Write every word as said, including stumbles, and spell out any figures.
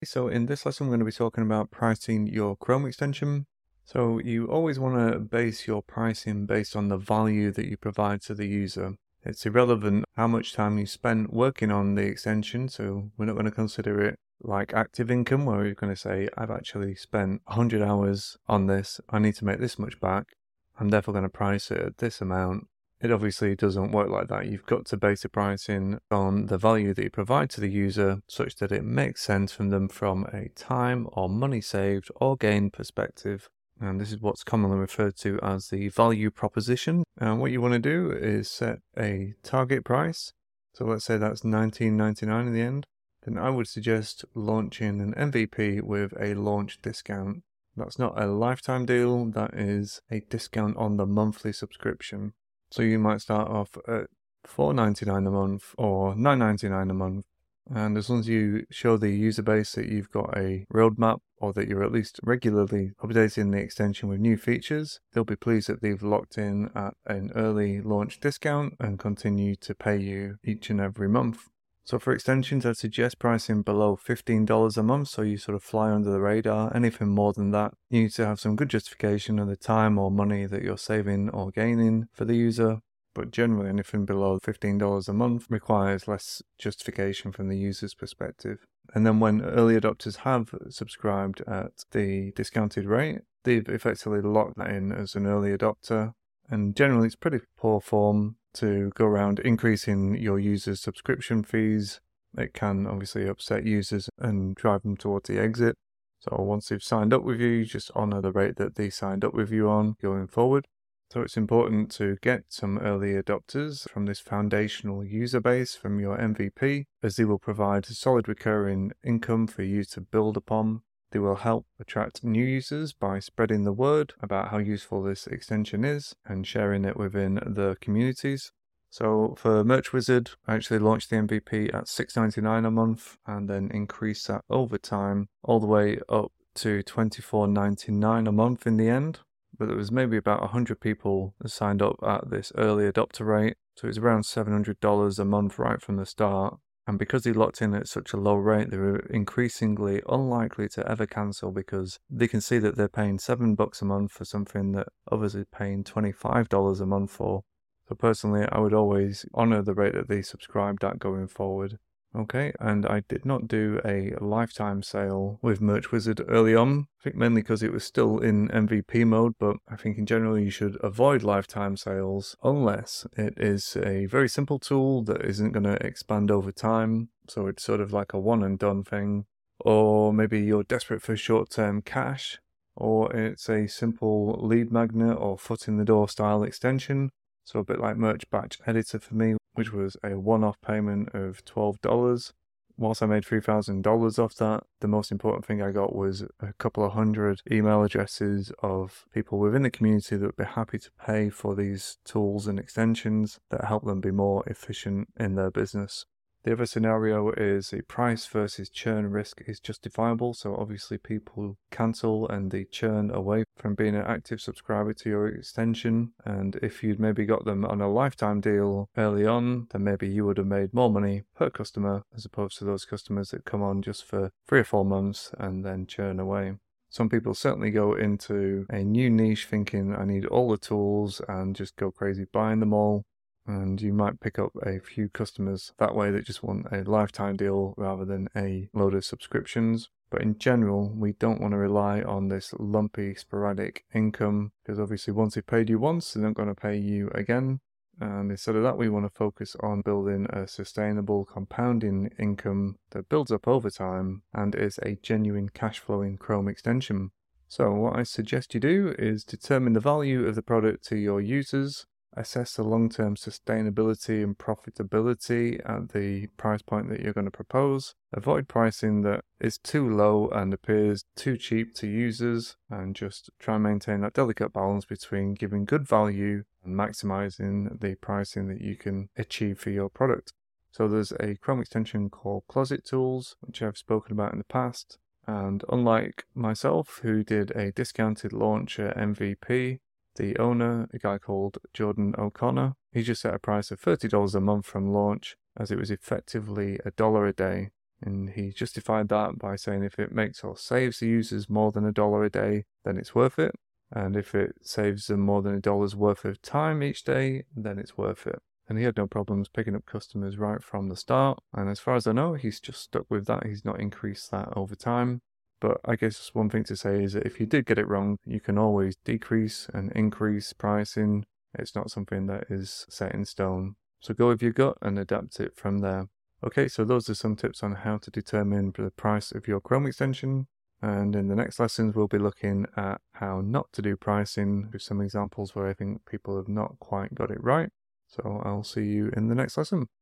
So in this lesson, we're going to be talking about pricing your Chrome extension. So you always want to base your pricing based on the value that you provide to the user. It's irrelevant how much time you spent working on the extension, so we're not going to consider it like active income where you're going to say, I've actually spent one hundred hours on this, I need to make this much back, I'm therefore going to price it at this amount. It obviously doesn't work like that. You've got to base the pricing on the value that you provide to the user such that it makes sense from them from a time or money saved or gain perspective. And this is what's commonly referred to as the value proposition. And what you want to do is set a target price. So let's say that's nineteen ninety-nine in the end. Then I would suggest launching an M V P with a launch discount. That's not a lifetime deal, that is a discount on the monthly subscription. So you might start off at four ninety-nine a month or nine ninety-nine a month. And as long as you show the user base that you've got a roadmap or that you're at least regularly updating the extension with new features, they'll be pleased that they've locked in at an early launch discount and continue to pay you each and every month. So for extensions, I'd suggest pricing below fifteen dollars a month so you sort of fly under the radar. Anything more than that, you need to have some good justification of the time or money that you're saving or gaining for the user. But generally, anything below fifteen dollars a month requires less justification from the user's perspective. And then when early adopters have subscribed at the discounted rate, they've effectively locked that in as an early adopter. And generally, it's pretty poor form to go around increasing your users' subscription fees. It can obviously upset users and drive them towards the exit. So once they've signed up with you, just honor the rate that they signed up with you on going forward. So it's important to get some early adopters from this foundational user base from your M V P, as they will provide solid recurring income for you to build upon. They will help attract new users by spreading the word about how useful this extension is and sharing it within the communities. So for Merch Wizard, I actually launched the M V P at six ninety-nine a month and then increased that over time all the way up to twenty-four ninety-nine a month in the end. But there was maybe about one hundred people that signed up at this early adopter rate. So it was around seven hundred dollars a month right from the start. And because they locked in at such a low rate, they were increasingly unlikely to ever cancel because they can see that they're paying seven bucks a month for something that others are paying twenty-five dollars a month for. So personally, I would always honor the rate that they subscribed at going forward. Okay, and I did not do a lifetime sale with Merch Wizard early on. I think mainly because it was still in M V P mode, but I think in general you should avoid lifetime sales unless it is a very simple tool that isn't going to expand over time. So it's sort of like a one and done thing. Or maybe you're desperate for short-term cash, or it's a simple lead magnet or foot in the door style extension. So a bit like Merch Batch Editor for me, which was a one-off payment of twelve dollars. Whilst I made three thousand dollars off that, the most important thing I got was a couple of hundred email addresses of people within the community that would be happy to pay for these tools and extensions that help them be more efficient in their business. The other scenario is a price versus churn risk is justifiable. So obviously people cancel and they churn away from being an active subscriber to your extension. And if you'd maybe got them on a lifetime deal early on, then maybe you would have made more money per customer as opposed to those customers that come on just for three or four months and then churn away. Some people certainly go into a new niche thinking I need all the tools and just go crazy buying them all. And you might pick up a few customers that way that just want a lifetime deal rather than a load of subscriptions. But in general, we don't want to rely on this lumpy, sporadic income because obviously once they've paid you once, they're not going to pay you again. And instead of that, we want to focus on building a sustainable compounding income that builds up over time and is a genuine cash flowing Chrome extension. So what I suggest you do is determine the value of the product to your users. Assess the long-term sustainability and profitability at the price point that you're going to propose. Avoid pricing that is too low and appears too cheap to users, and just try and maintain that delicate balance between giving good value and maximizing the pricing that you can achieve for your product. So there's a Chrome extension called Closet Tools, which I've spoken about in the past. And unlike myself, who did a discounted launch at M V P, the owner, a guy called Jordan O'Connor, he just set a price of thirty dollars a month from launch, as it was effectively a dollar a day. And he justified that by saying if it makes or saves the users more than a dollar a day, then it's worth it. And if it saves them more than a dollar's worth of time each day, then it's worth it. And he had no problems picking up customers right from the start. And as far as I know, he's just stuck with that. He's not increased that over time. But I guess one thing to say is that if you did get it wrong, you can always decrease and increase pricing. It's not something that is set in stone. So go with your gut and adapt it from there. Okay, so those are some tips on how to determine the price of your Chrome extension. And in the next lessons, we'll be looking at how not to do pricing with some examples where I think people have not quite got it right. So I'll see you in the next lesson.